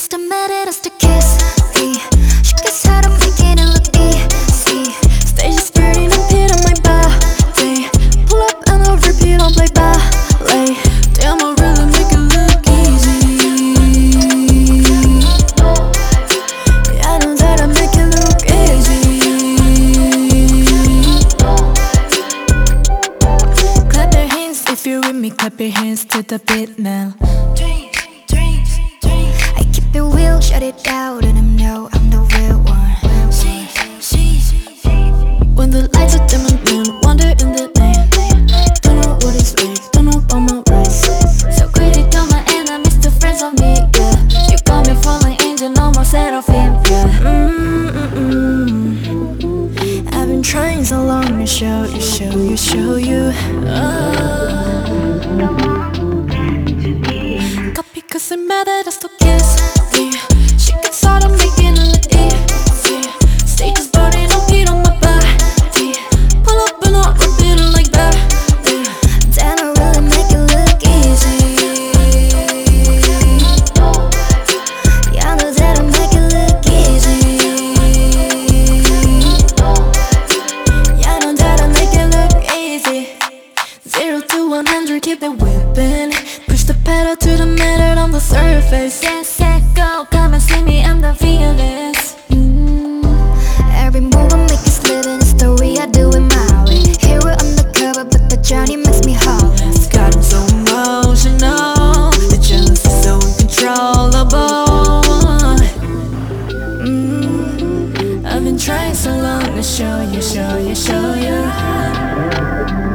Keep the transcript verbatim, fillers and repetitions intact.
Just a minute, just a kiss me. She gets hard, I'm making it look easy. Stage is burning up here on my body. Pull up and I'll repeat, I'll play ballet. Damn, I really make it look easy. Yeah, I know that I make it look easy. Clap your hands if you're with me, clap your hands to the beat now. I keep it real, shut it out, and I know I'm the real one. She, she, when the lights are dim and blue, wander in the night. Don't know what it's like, don't know about my race. So credit to my enemies, to friends of me, yeah. You call me fallen angel, no more seraphim, yeah. Mm-mm-mm. I've been trying so long to show you, show you, show you. Oh. Copy cause I'm mad at us to kiss me. She gets hard, I'm making it look easy. Stage is burning up heat on my body. Pull up and I'll repeat it like that. Damn, I really make it look easy. Yeah, I know that I make it look easy. Yeah, I know that I make it look easy. Zero to one hundred, keep it whipping. Push the pedal to the metal on the surface. Yes, set, go, come and see me, I'm the fearless. mm. Every move I make is living a story, I do it my way. Hero undercover, but the journey makes me hollow. God, I'm so emotional. The jealousy so uncontrollable. mm. I've been trying so long to show you, show you, show you.